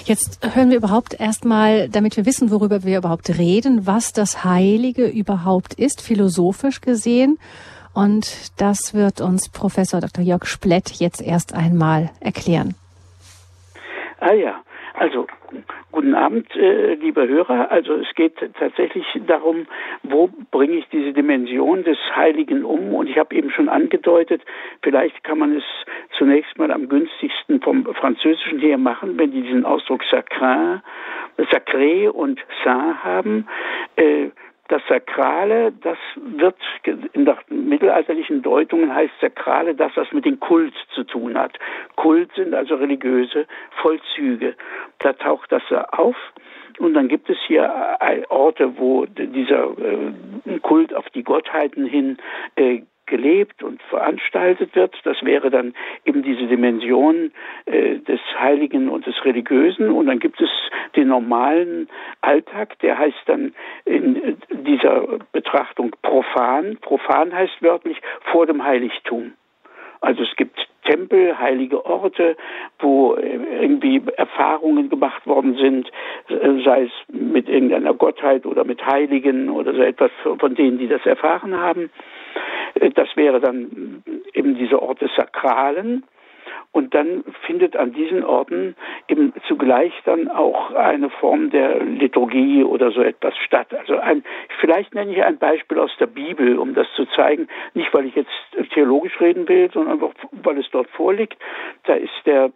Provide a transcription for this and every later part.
Jetzt hören wir überhaupt erstmal, damit wir wissen, worüber wir überhaupt reden, was das Heilige überhaupt ist, philosophisch gesehen. Und das wird uns Professor Dr. Jörg Splett jetzt erst einmal erklären. Ah ja, also guten Abend, liebe Hörer. Also es geht tatsächlich darum, wo bringe ich diese Dimension des Heiligen um? Und ich habe eben schon angedeutet, vielleicht kann man es zunächst mal am günstigsten vom Französischen her machen, wenn die diesen Ausdruck sacré und saint haben. Das Sakrale, das wird in der mittelalterlichen Deutungen heißt Sakrale das, was mit dem Kult zu tun hat. Kult sind also religiöse Vollzüge. Da taucht das auf und dann gibt es hier Orte, wo dieser Kult auf die Gottheiten hin gelebt und veranstaltet wird. Das wäre dann eben diese Dimension des Heiligen und des Religiösen. Und dann gibt es den normalen Alltag, der heißt dann in dieser Betrachtung profan. Profan heißt wörtlich vor dem Heiligtum. Also es gibt Tempel, heilige Orte, wo irgendwie Erfahrungen gemacht worden sind, sei es mit irgendeiner Gottheit oder mit Heiligen oder so etwas von denen, die das erfahren haben. Das wäre dann eben dieser Ort des Sakralen. Und dann findet an diesen Orten eben zugleich dann auch eine Form der Liturgie oder so etwas statt. Also vielleicht nenne ich ein Beispiel aus der Bibel, um das zu zeigen. Nicht, weil ich jetzt theologisch reden will, sondern einfach, weil es dort vorliegt. Da ist der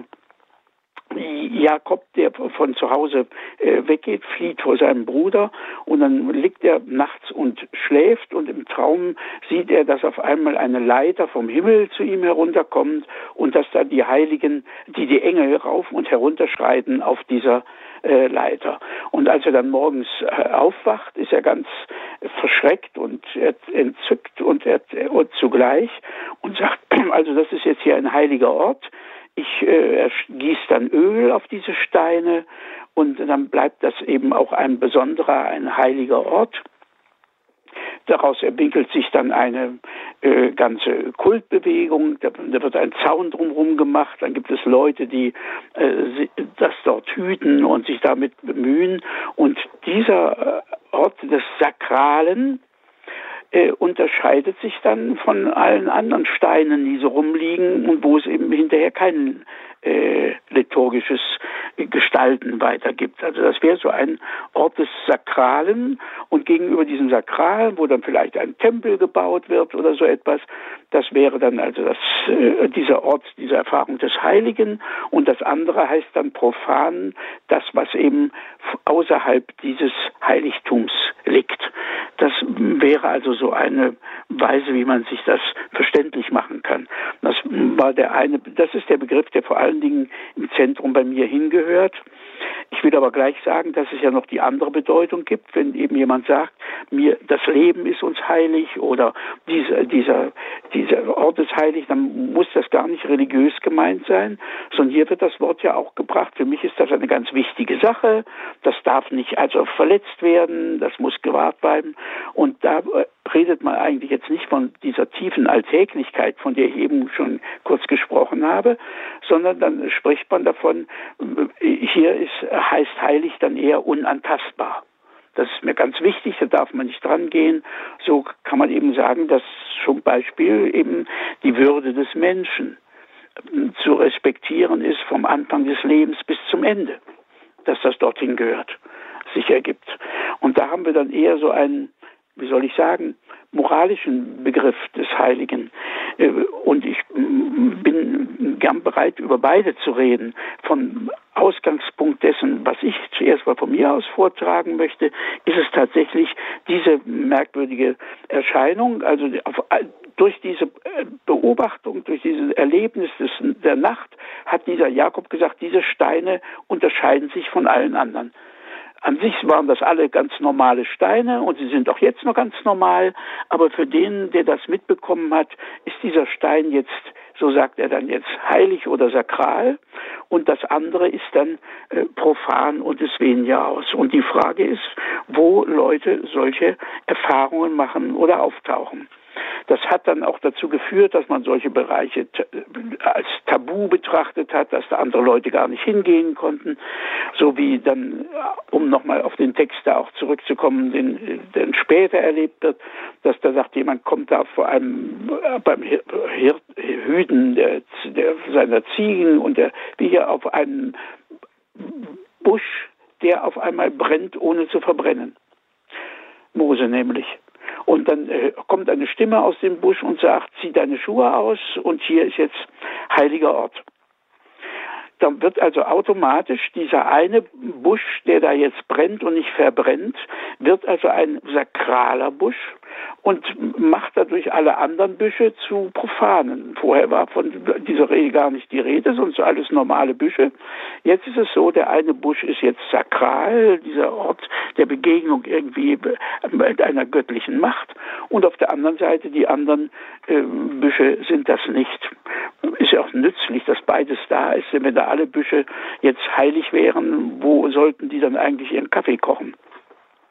Jakob, der von zu Hause weggeht, flieht vor seinem Bruder und dann liegt er nachts und schläft und im Traum sieht er, dass auf einmal eine Leiter vom Himmel zu ihm herunterkommt und dass da die Heiligen, die Engel rauf und herunter schreiten auf dieser Leiter. Und als er dann morgens aufwacht, ist er ganz verschreckt und entzückt und zugleich und sagt, also das ist jetzt hier ein heiliger Ort. Er gießt dann Öl auf diese Steine und dann bleibt das eben auch ein besonderer, ein heiliger Ort. Daraus entwickelt sich dann eine ganze Kultbewegung, da wird ein Zaun drumherum gemacht, dann gibt es Leute, die das dort hüten und sich damit bemühen. Und dieser Ort des Sakralen unterscheidet sich dann von allen anderen Steinen, die so rumliegen und wo es eben hinterher kein liturgisches Gestalten weiter gibt. Also das wäre so ein Ort des Sakralen und gegenüber diesem Sakralen, wo dann vielleicht ein Tempel gebaut wird oder so etwas, das wäre dann also dieser Ort, diese Erfahrung des Heiligen und das andere heißt dann profan, das was eben außerhalb dieses Heiligtums liegt. Das wäre also so eine Weise, wie man sich das verständlich machen kann. Das ist der Begriff, der vor allen Dingen im Zentrum bei mir hingehört. Ich will aber gleich sagen, dass es ja noch die andere Bedeutung gibt, wenn eben jemand sagt, das Leben ist uns heilig oder dieser Ort ist heilig, dann muss das gar nicht religiös gemeint sein, sondern hier wird das Wort ja auch gebracht. Für mich ist das eine ganz wichtige Sache. Das darf nicht also verletzt werden, das muss gewahrt bleiben. Und da redet man eigentlich jetzt nicht von dieser tiefen Alltäglichkeit, von der ich eben schon kurz gesprochen habe, sondern dann spricht man davon, heißt heilig dann eher unantastbar. Das ist mir ganz wichtig, da darf man nicht dran gehen. So kann man eben sagen, dass zum Beispiel eben die Würde des Menschen zu respektieren ist vom Anfang des Lebens bis zum Ende, dass das dorthin gehört, sich ergibt. Und da haben wir dann eher so einen, wie soll ich sagen, moralischen Begriff des Heiligen. Und ich bin gern bereit, über beide zu reden. Von Ausgangspunkt dessen, was ich zuerst mal von mir aus vortragen möchte, ist es tatsächlich diese merkwürdige Erscheinung, also durch diese Beobachtung, durch dieses Erlebnis der Nacht, hat dieser Jakob gesagt, diese Steine unterscheiden sich von allen anderen. An sich waren das alle ganz normale Steine und sie sind auch jetzt noch ganz normal, aber für den, der das mitbekommen hat, ist dieser Stein jetzt, so sagt er dann jetzt, heilig oder sakral und das andere ist dann profan und es weniger aus. Und die Frage ist, wo Leute solche Erfahrungen machen oder auftauchen. Das hat dann auch dazu geführt, dass man solche Bereiche als Tabu betrachtet hat, dass da andere Leute gar nicht hingehen konnten, so wie dann, um nochmal auf den Text da auch zurückzukommen, den später erlebt wird, dass da sagt, jemand kommt da vor allem beim Hüten seiner Ziegen und wie hier auf einem Busch, der auf einmal brennt, ohne zu verbrennen. Mose nämlich. Und dann kommt eine Stimme aus dem Busch und sagt, zieh deine Schuhe aus und hier ist jetzt heiliger Ort. Dann wird also automatisch dieser eine Busch, der da jetzt brennt und nicht verbrennt, wird also ein sakraler Busch und macht dadurch alle anderen Büsche zu profanen. Vorher war von dieser Rede gar nicht die Rede, sonst alles normale Büsche. Jetzt ist es so, der eine Busch ist jetzt sakral, dieser Ort der Begegnung irgendwie mit einer göttlichen Macht, und auf der anderen Seite die anderen Büsche sind das nicht. Ist ja auch nützlich, dass beides da ist, denn wenn da alle Büsche jetzt heilig wären, wo sollten die dann eigentlich ihren Kaffee kochen?